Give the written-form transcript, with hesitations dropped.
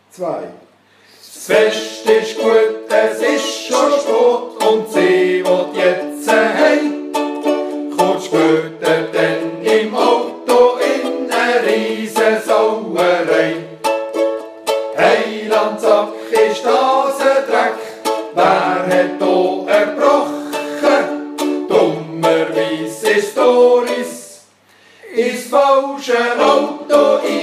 2. Das Fest ist gut, es ist schon spät und sie will jetzt heim. Kurz später dann im Auto in eine riesen Sauerei. Heilandsack, ist das ein Dreck? Wer hat hier erbrochen? Dummerweise ist Doris ins falsche Auto